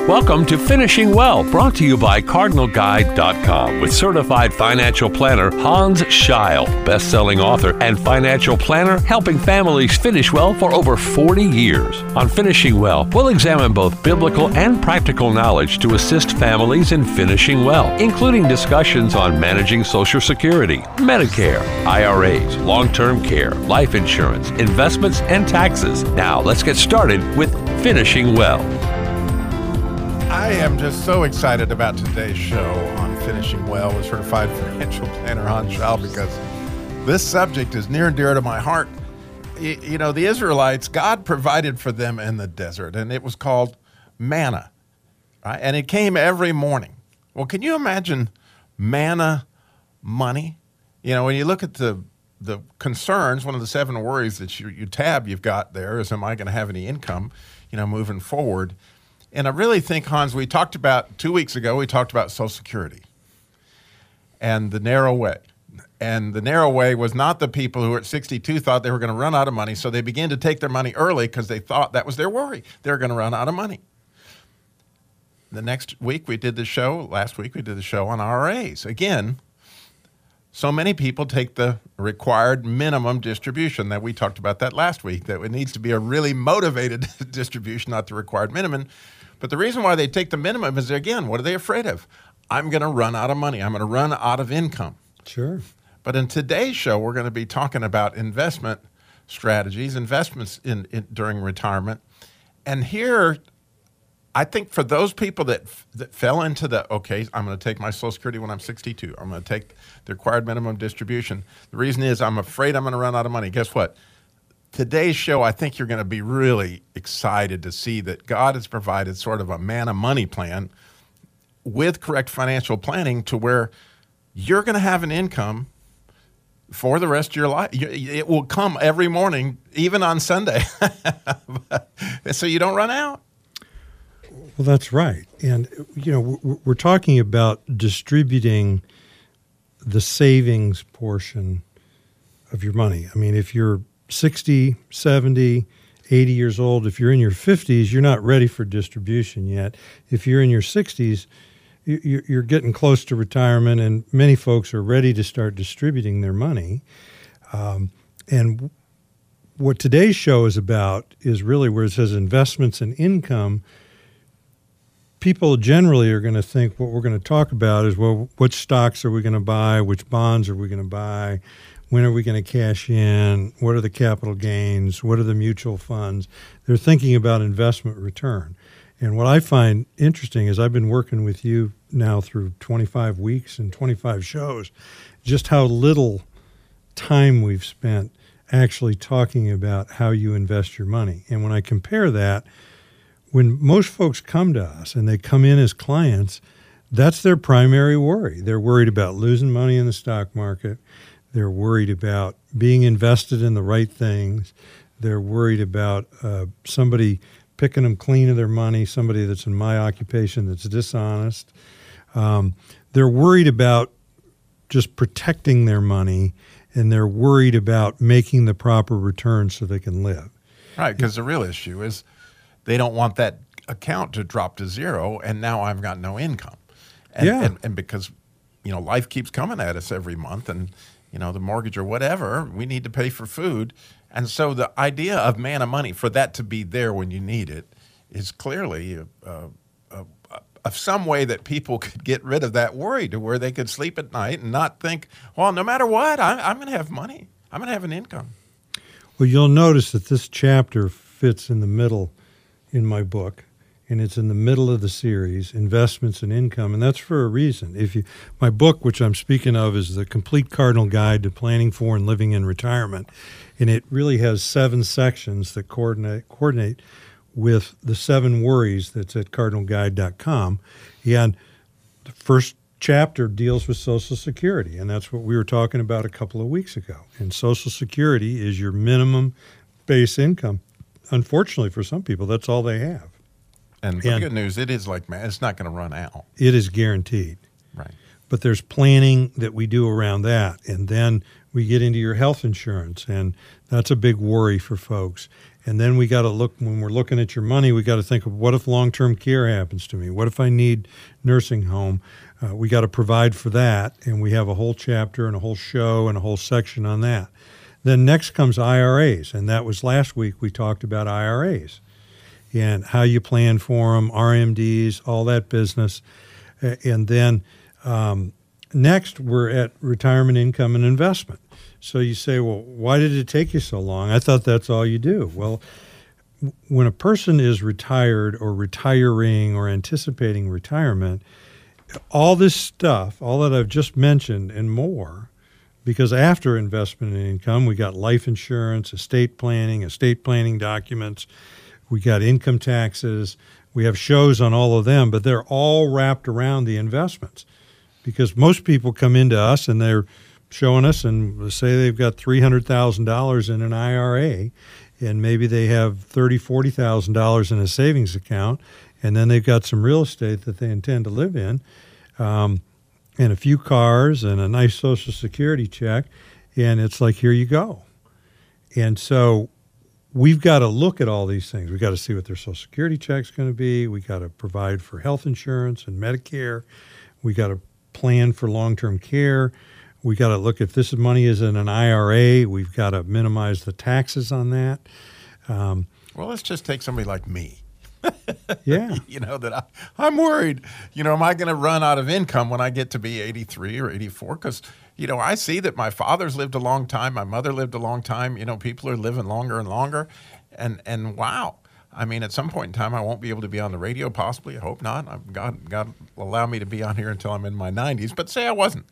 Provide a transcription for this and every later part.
Welcome to Finishing Well, brought to you by CardinalGuide.com with certified financial planner Hans Scheil, best-selling author and financial planner helping families finish well for over 40 years. On Finishing Well, we'll examine both biblical and practical knowledge to assist families in finishing well, including discussions on managing Social Security, Medicare, IRAs, long-term care, life insurance, investments, and taxes. Now, let's get started with Finishing Well. I am just so excited about today's show on Finishing Well with certified financial planner Hans Scheil, because this subject is near and dear to my heart. You know, the Israelites, God provided for them in the desert, and it was called manna, right? And it came every morning. Well, can you imagine manna money? You know, when you look at the concerns, one of the 7 worries that you've got there is, am I going to have any income, moving forward? And I really think, Hans, we talked about 2 weeks ago, we talked about Social Security and the narrow way. And the narrow way was not the people who at 62 thought they were going to run out of money, so they began to take their money early because they thought that was their worry. They're going to run out of money. The next week last week we did the show on IRAs. Again, so many people take the required minimum distribution. That we talked about that last week, that it needs to be a really motivated distribution, not the required minimum. But the reason why they take the minimum is, again, what are they afraid of? I'm going to run out of money. I'm going to run out of income. Sure. But in today's show, we're going to be talking about investment strategies, investments during retirement. And here, I think for those people that fell into okay, I'm going to take my Social Security when I'm 62. I'm going to take the required minimum distribution. The reason is I'm afraid I'm going to run out of money. Guess what? Today's show, I think you're going to be really excited to see that God has provided sort of a manna money plan with correct financial planning to where you're going to have an income for the rest of your life. It will come every morning, even on Sunday, so you don't run out. Well, that's right. And, we're talking about distributing the savings portion of your money. I mean, if you're 60, 70, 80 years old, if you're in your 50s, you're not ready for distribution yet. If you're in your 60s, you're getting close to retirement, and many folks are ready to start distributing their money. And what today's show is about is really where it says investments and income. People generally are going to think what we're going to talk about is, well, what stocks are we going to buy? Which bonds are we going to buy? When are we going to cash in? What are the capital gains? What are the mutual funds? They're thinking about investment return. And what I find interesting is I've been working with you now through 25 weeks and 25 shows, just how little time we've spent actually talking about how you invest your money. And when I compare that, when most folks come to us and they come in as clients, that's their primary worry. They're worried about losing money in the stock market. They're worried about being invested in the right things. They're worried about somebody picking them clean of their money, somebody that's in my occupation that's dishonest. They're worried about just protecting their money, and they're worried about making the proper return so they can live. Right, because the real issue is they don't want that account to drop to zero, and now I've got no income. And because, life keeps coming at us every month, and, the mortgage or whatever, we need to pay for food. And so the idea of manna money, for that to be there when you need it, is clearly of some way that people could get rid of that worry to where they could sleep at night and not think, well, no matter what, I'm going to have money. I'm going to have an income. Well, you'll notice that this chapter fits in the middle in my book, and it's in the middle of the series, Investments and Income, and that's for a reason. My book, which I'm speaking of, is The Complete Cardinal Guide to Planning for and Living in Retirement, and it really has 7 sections that coordinate with the 7 worries that's at cardinalguide.com. And the first chapter deals with Social Security, and that's what we were talking about a couple of weeks ago. And Social Security is your minimum base income. Unfortunately, for some people, that's all they have. And the good news, it is it's not going to run out. It is guaranteed. Right. But there's planning that we do around that. And then we get into your health insurance, and that's a big worry for folks. And then we got to look, when we're looking at your money, we got to think of what if long-term care happens to me? What if I need nursing home? We got to provide for that, and we have a whole chapter and a whole show and a whole section on that. Then next comes IRAs, and that was last week we talked about IRAs and how you plan for them, RMDs, all that business. And then next we're at retirement income and investment. So you say, well, why did it take you so long? I thought that's all you do. Well, when a person is retired or retiring or anticipating retirement, all this stuff, all that I've just mentioned and more, because after investment and income, we got life insurance, estate planning documents, we got income taxes, we have shows on all of them, but they're all wrapped around the investments. Because most people come into us and they're showing us and say they've got $300,000 in an IRA, and maybe they have $30,000, $40,000 in a savings account, and then they've got some real estate that they intend to live in, and a few cars and a nice Social Security check, and it's like, here you go. And so we've got to look at all these things. We've got to see what their Social Security check's going to be. We got to provide for health insurance and Medicare. We got to plan for long-term care. We got to look, if this money is in an IRA, we've got to minimize the taxes on that. Well, let's just take somebody like me. Yeah. That I'm worried, am I going to run out of income when I get to be 83 or 84? Because, I see that my father's lived a long time. My mother lived a long time. People are living longer and longer. And wow. I mean, at some point in time, I won't be able to be on the radio, possibly. I hope not. God will allow me to be on here until I'm in my 90s. But say I wasn't.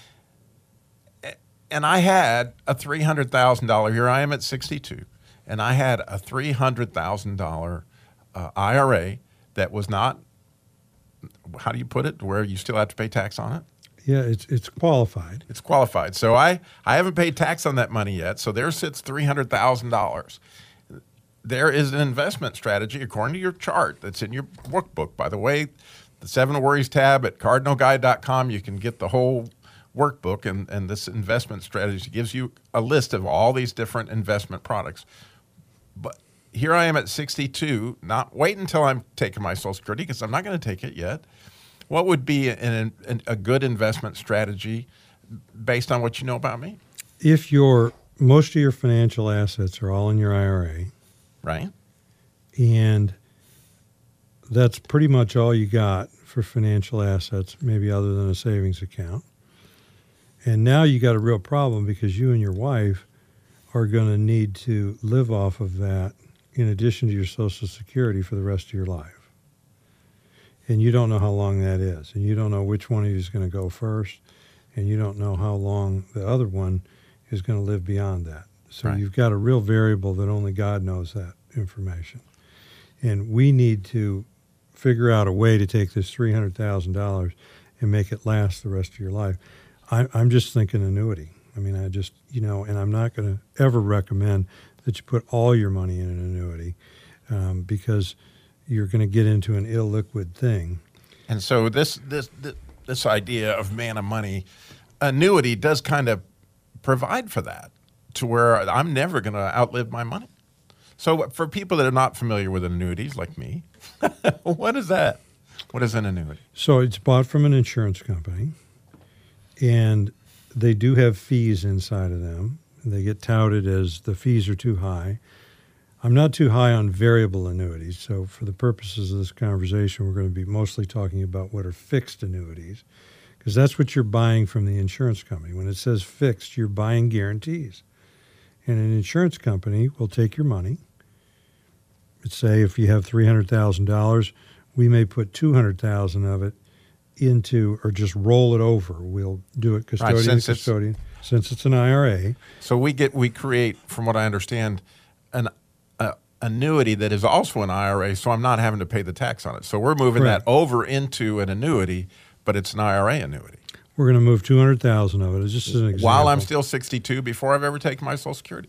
And I had a $300,000. Here I am at 62. And I had a $300,000 IRA that was not, how do you put it, where you still have to pay tax on it? Yeah, it's qualified. It's qualified. So I haven't paid tax on that money yet. So there sits $300,000. There is an investment strategy according to your chart that's in your workbook. By the way, the 7 Worries tab at cardinalguide.com, you can get the whole workbook, and this investment strategy gives you a list of all these different investment products. But here I am at 62, not wait until I'm taking my Social Security because I'm not going to take it yet. What would be a good investment strategy based on what you know about me? If most of your financial assets are all in your IRA, right, and that's pretty much all you got for financial assets, maybe other than a savings account, and now you got a real problem because you and your wife are going to need to live off of that in addition to your Social Security for the rest of your life. And you don't know how long that is. And you don't know which one of you is going to go first. And you don't know how long the other one is going to live beyond that. So right. You've got a real variable that only God knows that information. And we need to figure out a way to take this $300,000 and make it last the rest of your life. I'm just thinking annuity. I mean, and I'm not going to ever recommend that you put all your money in an annuity because you're going to get into an illiquid thing. And so this idea of man of money, annuity does kind of provide for that, to where I'm never going to outlive my money. So for people that are not familiar with annuities like me, what is that? What is an annuity? So it's bought from an insurance company, and they do have fees inside of them. They get touted as the fees are too high. I'm not too high on variable annuities, so for the purposes of this conversation, we're going to be mostly talking about what are fixed annuities, because that's what you're buying from the insurance company. When it says fixed, you're buying guarantees. And an insurance company will take your money. Let's say if you have $300,000, we may put $200,000 of it into, or just roll it over. We'll do it custodian to custodian, since it's an IRA. So we create, from what I understand, an annuity that is also an IRA, so I'm not having to pay the tax on it. So we're moving Correct. that over into an annuity, but it's an IRA annuity. We're going to move $200,000 of it. It's just an example. While I'm still 62, before I've ever taken my Social Security.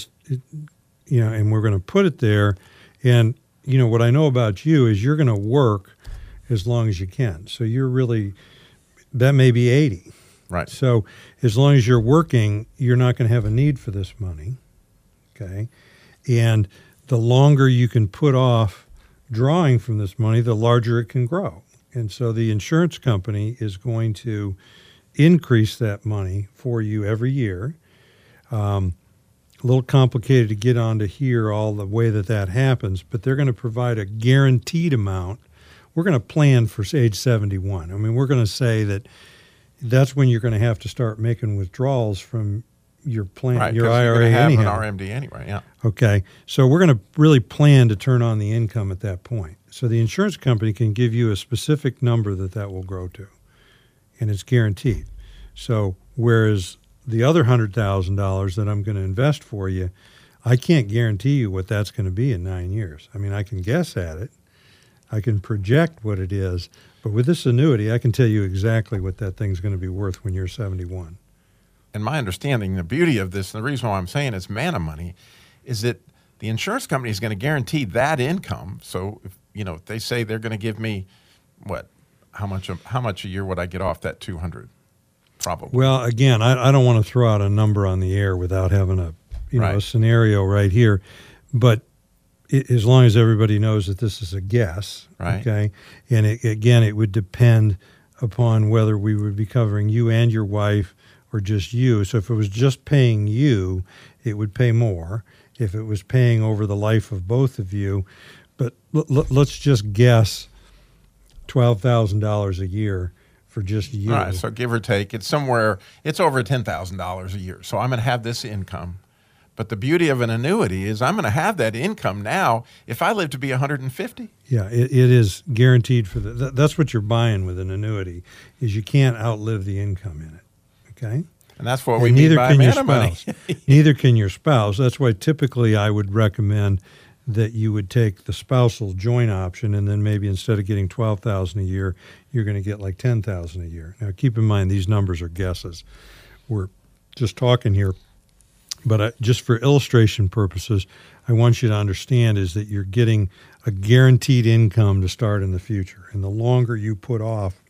And we're going to put it there. And, what I know about you is you're going to work as long as you can. So you're really, that may be 80. Right. So as long as you're working, you're not going to have a need for this money. Okay. And the longer you can put off drawing from this money, the larger it can grow. And so the insurance company is going to increase that money for you every year. A little complicated to get onto here all the way that happens, but they're going to provide a guaranteed amount. We're going to plan for age 71. I mean, we're going to say that that's when you're going to have to start making withdrawals from your plan, Right, your 'cause IRA you're gonna have anyhow. an RMD anyway, yeah. Okay, so we're going to really plan to turn on the income at that point. So the insurance company can give you a specific number that will grow to, and it's guaranteed. So whereas the other $100,000 that I'm going to invest for you, I can't guarantee you what that's going to be in 9 years. I mean, I can guess at it. I can project what it is. But with this annuity, I can tell you exactly what that thing's going to be worth when you're 71. And my understanding, the beauty of this, and the reason why I'm saying it's manna money, is that the insurance company is going to guarantee that income. So, if they say they're going to give me, how much a year would I get off that 200? Probably. Well, again, I don't want to throw out a number on the air without having a Right. a scenario right here. But as long as everybody knows that this is a guess, Right. okay? And it would depend upon whether we would be covering you and your wife or just you. So if it was just paying you, it would pay more. If it was paying over the life of both of you, but let's just guess $12,000 a year for just you. All right, so give or take, it's over $10,000 a year. So I'm going to have this income. But the beauty of an annuity is I'm going to have that income now if I live to be 150. Yeah, it is guaranteed for that's what you're buying with an annuity, is you can't outlive the income in it, okay? And that's what And we mean neither by can your manna money. spouse. Neither can your spouse. That's why typically I would recommend that you would take the spousal joint option, and then maybe instead of getting $12,000 a year, you're going to get like $10,000 a year. Now, keep in mind these numbers are guesses. We're just talking here, but just for illustration purposes, I want you to understand is that you're getting a guaranteed income to start in the future, and the longer you put off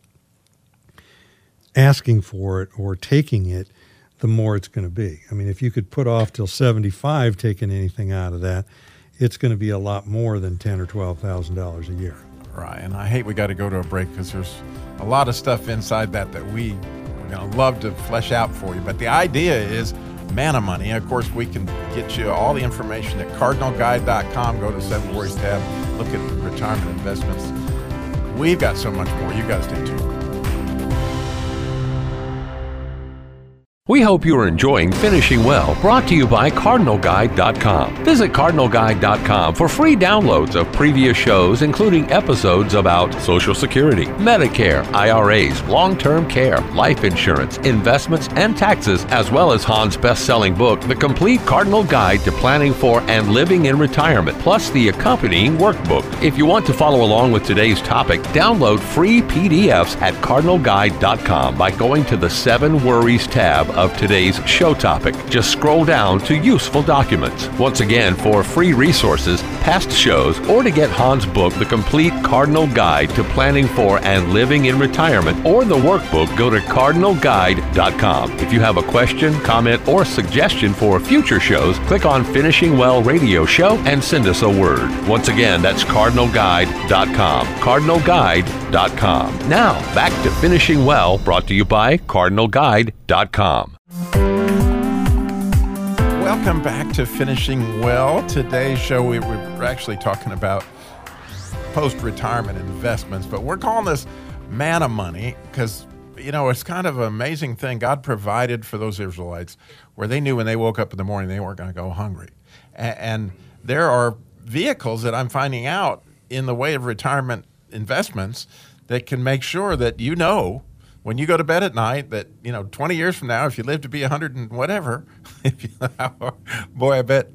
asking for it or taking it, the more it's going to be. I mean, if you could put off till 75 taking anything out of that, it's going to be a lot more than $10,000 or $12,000 a year. Right, and I hate we got to go to a break because there's a lot of stuff inside that we're going to love to flesh out for you. But the idea is manna money. Of course, we can get you all the information at cardinalguide.com. Go to the 7 Worries tab, look at retirement investments. We've got so much more. You've got to stay tuned. We hope you are enjoying Finishing Well, brought to you by CardinalGuide.com. Visit CardinalGuide.com for free downloads of previous shows, including episodes about Social Security, Medicare, IRAs, long-term care, life insurance, investments, and taxes, as well as Hans' best-selling book, The Complete Cardinal Guide to Planning for and Living in Retirement, plus the accompanying workbook. If you want to follow along with today's topic, download free PDFs at CardinalGuide.com by going to the 7 Worries tab of today's show topic. Just scroll down to Useful Documents. Once again, for free resources, past shows, or to get Hans' book, The Complete Cardinal Guide to Planning for and Living in Retirement, or the workbook, go to CardinalGuide.com. If you have a question, comment, or suggestion for future shows, click on Finishing Well Radio Show and send us a word. Once again, that's CardinalGuide.com. CardinalGuide.com. Now, back to Finishing Well, brought to you by CardinalGuide.com. Welcome back to Finishing Well. Today's show, we're actually talking about post-retirement investments, but we're calling this manna money because, it's kind of an amazing thing. God provided for those Israelites where they knew when they woke up in the morning they weren't going to go hungry. And there are vehicles that I'm finding out in the way of retirement investments that can make sure that when you go to bed at night that, 20 years from now, if you live to be 100 and whatever, boy, I bet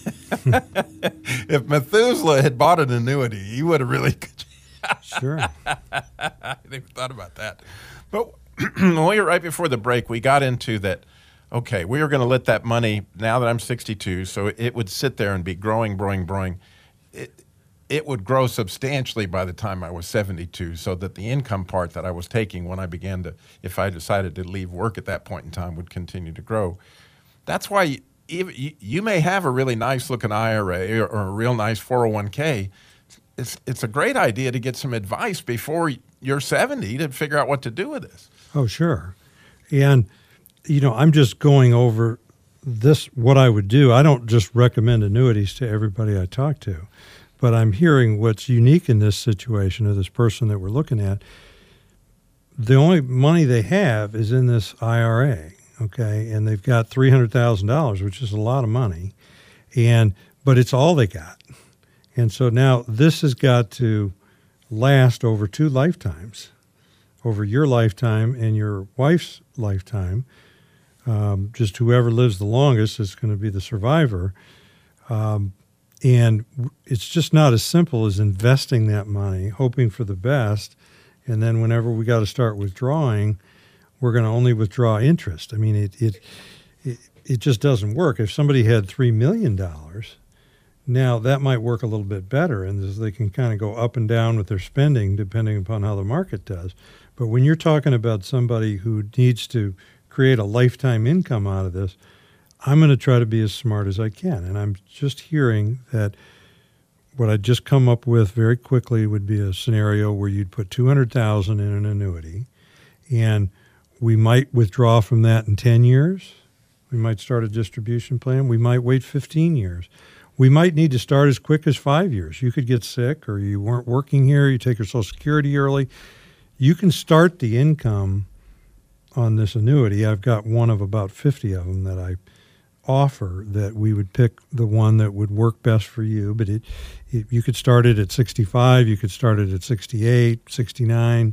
if Methuselah had bought an annuity, he would have really... Sure. I never thought about that. But right before the break, we got into that, okay, we were going to let that money, now that I'm 62, so it would sit there and be growing. it would grow substantially by the time I was 72, so that the income part that I was taking when I began to, if I decided to leave work at that point in time, would continue to grow. That's why you may have a really nice looking IRA or a real nice 401k. It's a great idea to get some advice before you're 70 to figure out what to do with this. Oh, sure. And, I'm just going over this, what I would do. I don't just recommend annuities to everybody I talk to, but I'm hearing what's unique in this situation of this person that we're looking at. The only money they have is in this IRA, okay? And they've got $300,000, which is a lot of money, but it's all they got. And so now this has got to last over 2 lifetimes, over your lifetime and your wife's lifetime. Just whoever lives the longest is going to be the survivor. And it's just not as simple as investing that money, hoping for the best, and then whenever we got to start withdrawing, we're going to only withdraw interest. I mean, it just doesn't work. If somebody had $3 million, now that might work a little bit better, and they can kind of go up and down with their spending depending upon how the market does. But when you're talking about somebody who needs to create a lifetime income out of this, I'm going to try to be as smart as I can. And I'm just hearing that what I'd just come up with very quickly would be a scenario where you'd put $200,000 in an annuity, and we might withdraw from that in 10 years. We might start a distribution plan. We might wait 15 years. We might need to start as quick as 5 years. You could get sick, or you weren't working here, you take your Social Security early. You can start the income on this annuity. I've got one of about 50 of them that I offer that we would pick the one that would work best for you. But you could start it at 65, you could start it at 68, 69,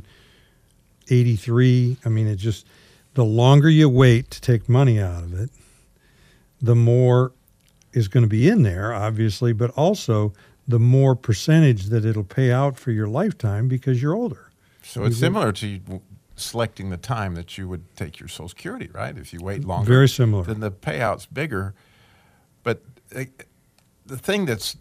83. I mean, the longer you wait to take money out of it, the more is going to be in there, obviously, but also the more percentage that it'll pay out for your lifetime because you're older. So it's similar to selecting the time that you would take your Social Security, right? If you wait longer, very similar, then the payout's bigger. But the thing that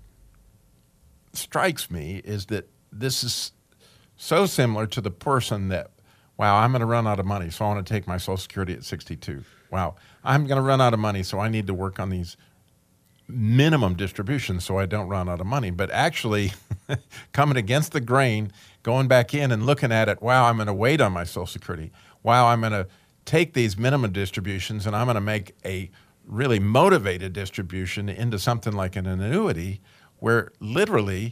strikes me is that this is so similar to the person that, wow, I'm going to run out of money, so I want to take my Social Security at 62. Wow, I'm going to run out of money, so I need to work on these minimum distributions so I don't run out of money. But actually coming against the grain, going back in and looking at it, wow, I'm going to wait on my Social Security. Wow, I'm going to take these minimum distributions and I'm going to make a really motivated distribution into something like an annuity where literally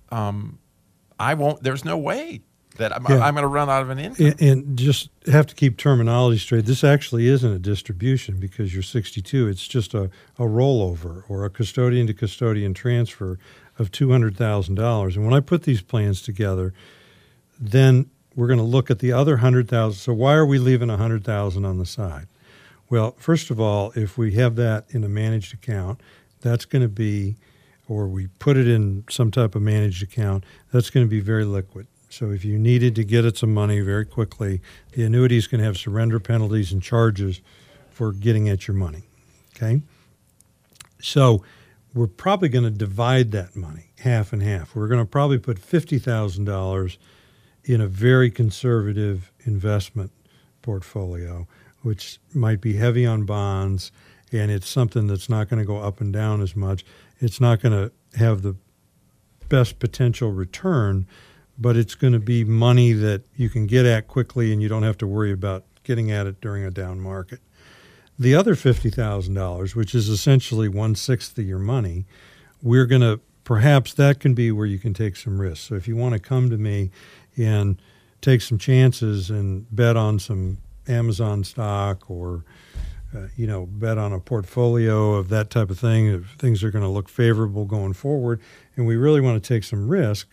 there's no way that I'm going to run out of an income. And just have to keep terminology straight. This actually isn't a distribution because you're 62. It's just a rollover or a custodian to custodian transfer of $200,000. And when I put these plans together, then we're going to look at the other $100,000. So why are we leaving $100,000 on the side? Well, first of all, if we have that in a managed account, that's going to be, or we put it in some type of managed account, that's going to be very liquid. So if you needed to get at some money very quickly, the annuity is going to have surrender penalties and charges for getting at your money, okay? So we're probably going to divide that money half and half. We're going to probably put $50,000 in a very conservative investment portfolio, which might be heavy on bonds, and it's something that's not going to go up and down as much. It's not going to have the best potential return, but it's going to be money that you can get at quickly and you don't have to worry about getting at it during a down market. The other $50,000, which is essentially 1/6 of your money, we're going to, perhaps that can be where you can take some risks. So if you want to come to me and take some chances and bet on some Amazon stock or bet on a portfolio of that type of thing, if things are going to look favorable going forward, and we really want to take some risk,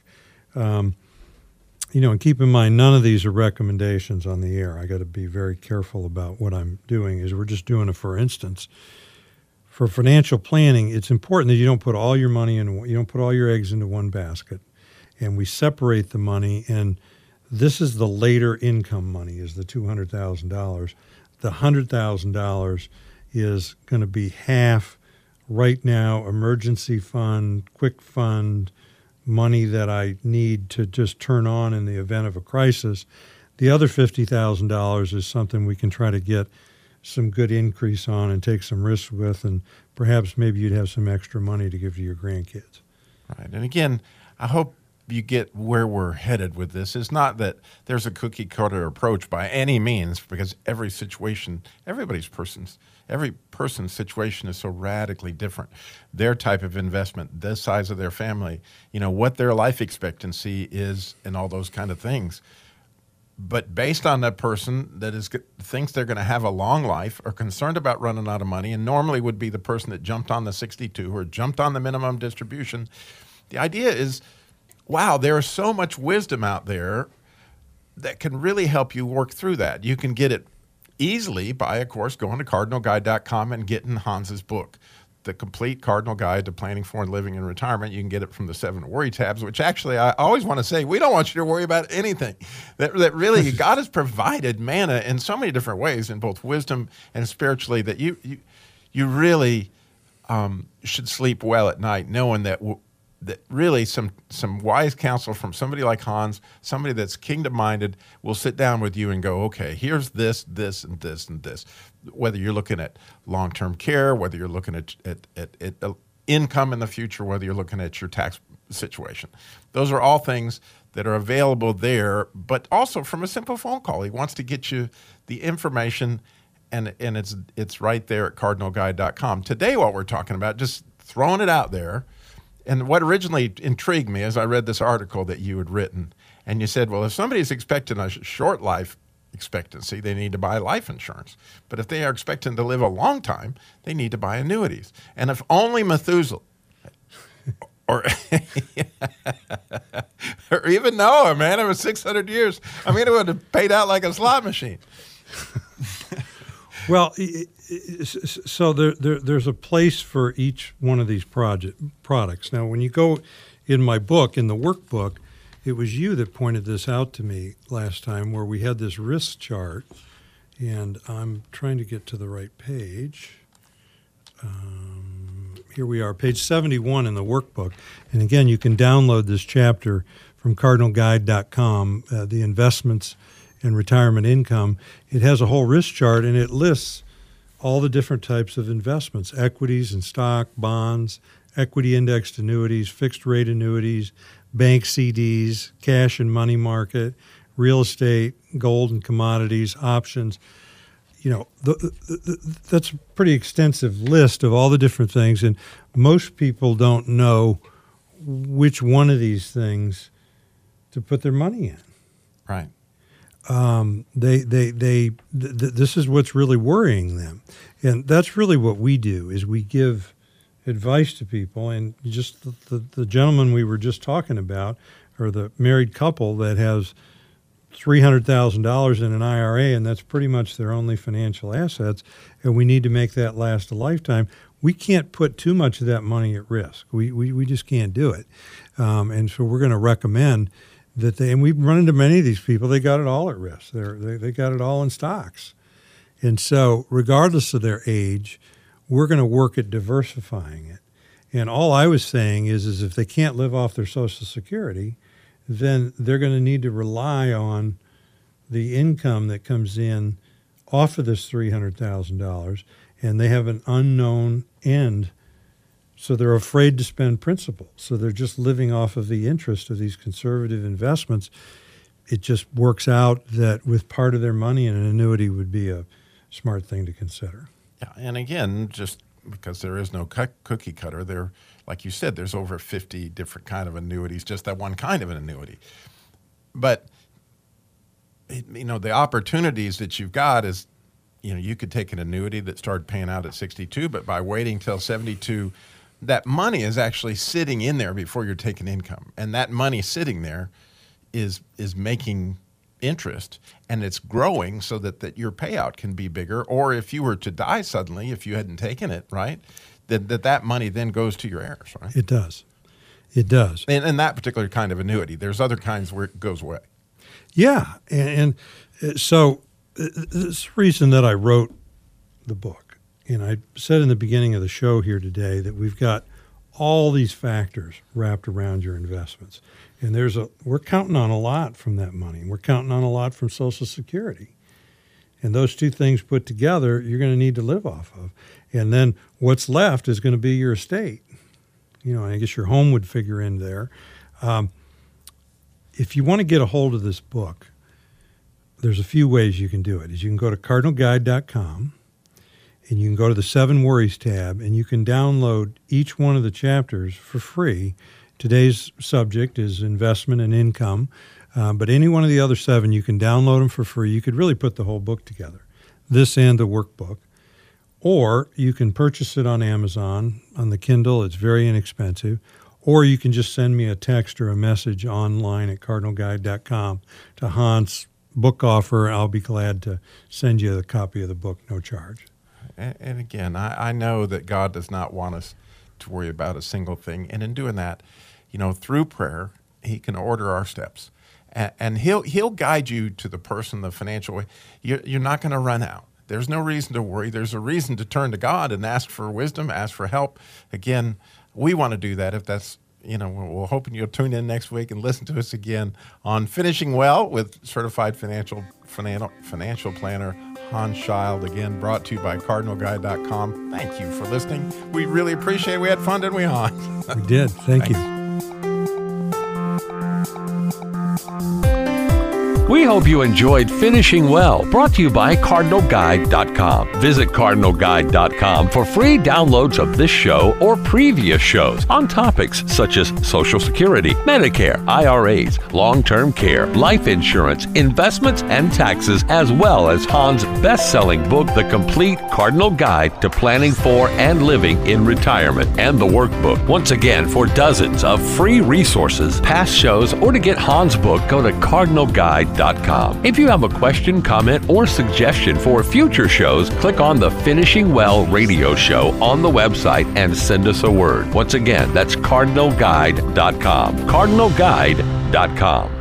and keep in mind, none of these are recommendations on the air. I got to be very careful about what I'm doing. We're just doing it for instance. For financial planning, it's important that you don't put all your money you don't put all your eggs into one basket, and we separate the money. And this is the later income money, is the $200,000. The $100,000 is going to be half right now emergency fund, quick fund, money that I need to just turn on in the event of a crisis. The other $50,000 is something we can try to get some good increase on and take some risks with, and perhaps maybe you'd have some extra money to give to your grandkids. Right. And again, I hope you get where we're headed with this. It's not that there's a cookie cutter approach by any means, because every person's situation is so radically different. Their type of investment, the size of their family, what their life expectancy is, and all those kind of things. But based on that person that thinks they're going to have a long life, or concerned about running out of money, and normally would be the person that jumped on the 62 or jumped on the minimum distribution, the idea is, wow, there is so much wisdom out there that can really help you work through that. You can get it easily by, of course, going to cardinalguide.com and getting Hans's book, The Complete Cardinal Guide to Planning for and Living in Retirement. You can get it from the 7 Worry tabs, which actually I always want to say, we don't want you to worry about anything. That really, God has provided manna in so many different ways, in both wisdom and spiritually, that you really should sleep well at night, knowing that really some wise counsel from somebody like Hans, somebody that's kingdom-minded, will sit down with you and go, okay, here's this, this, and this, and this. Whether you're looking at long-term care, whether you're looking at income in the future, whether you're looking at your tax situation. Those are all things that are available there, but also from a simple phone call. He wants to get you the information, and it's right there at cardinalguide.com. Today, what we're talking about, just throwing it out there, and what originally intrigued me as I read this article that you had written, and you said, well, if somebody's expecting a short life expectancy, they need to buy life insurance. But if they are expecting to live a long time, they need to buy annuities. And if only Methuselah or even Noah, man, it was 600 years. I mean, it would have paid out like a slot machine. Well, so there's a place for each one of these products. Now, when you go in my book, in the workbook, it was you that pointed this out to me last time, where we had this risk chart, and I'm trying to get to the right page. Here we are, page 71 in the workbook. And again, you can download this chapter from cardinalguide.com, the investments and retirement income. It has a whole risk chart, and it lists all the different types of investments: equities and stock, bonds, equity indexed annuities, fixed rate annuities, bank CDs, cash and money market, real estate, gold and commodities, options. That's a pretty extensive list of all the different things, and most people don't know which one of these things to put their money in. Right. This is what's really worrying them. And that's really what we do, is we give advice to people. And just the gentleman we were just talking about, or the married couple that has $300,000 in an IRA, and that's pretty much their only financial assets, and we need to make that last a lifetime. We can't put too much of that money at risk. We just can't do it. And so we're going to recommend that and we've run into many of these people, they got it all at risk. They got it all in stocks. And so regardless of their age, we're going to work at diversifying it. And all I was saying is if they can't live off their Social Security, then they're going to need to rely on the income that comes in off of this $300,000, and they have an unknown end. So they're afraid to spend principal. So they're just living off of the interest of these conservative investments. It just works out that with part of their money, an annuity would be a smart thing to consider. Yeah, and again, just because there is no cookie cutter, there, like you said, there's over 50 different kind of annuities, just that one kind of an annuity. But, the opportunities that you've got is, you could take an annuity that started paying out at 62, but by waiting till 72, that money is actually sitting in there before you're taking income. And that money sitting there is making interest, and it's growing so that your payout can be bigger. Or if you were to die suddenly, if you hadn't taken it, right, that money then goes to your heirs, right? It does. It does. And that particular kind of annuity. There's other kinds where it goes away. Yeah. And so this is the reason that I wrote the book. And I said in the beginning of the show here today that we've got all these factors wrapped around your investments. And we're counting on a lot from that money. We're counting on a lot from Social Security. And those two things put together, you're going to need to live off of. And then what's left is going to be your estate. I guess your home would figure in there. If you want to get a hold of this book, there's a few ways you can do it. You can go to cardinalguide.com, and you can go to the 7 Worries tab, and you can download each one of the chapters for free. Today's subject is investment and income, but any one of the other 7, you can download them for free. You could really put the whole book together, this and the workbook. Or you can purchase it on Amazon, on the Kindle. It's very inexpensive. Or you can just send me a text or a message online at cardinalguide.com to Hans' book offer. I'll be glad to send you a copy of the book, no charge. And again, I know that God does not want us to worry about a single thing. And in doing that, through prayer, he can order our steps. And he'll guide you to the person, the financial way. You're not going to run out. There's no reason to worry. There's a reason to turn to God and ask for wisdom, ask for help. Again, we want to do that. If that's, we're hoping you'll tune in next week and listen to us again on Finishing Well with certified financial planner Hans Schild. Again, brought to you by cardinalguide.com. Thank you for listening. We really appreciate it. We had fun, didn't we, Hans? We did. Thank you. We hope you enjoyed Finishing Well, brought to you by CardinalGuide.com. Visit CardinalGuide.com for free downloads of this show or previous shows on topics such as Social Security, Medicare, IRAs, long-term care, life insurance, investments, and taxes, as well as Hans' best-selling book, The Complete Cardinal Guide to Planning for and Living in Retirement, and the workbook. Once again, for dozens of free resources, past shows, or to get Hans' book, go to CardinalGuide.com. If you have a question, comment, or suggestion for future shows, click on the Finishing Well radio show on the website and send us a word. Once again, that's CardinalGuide.com. CardinalGuide.com.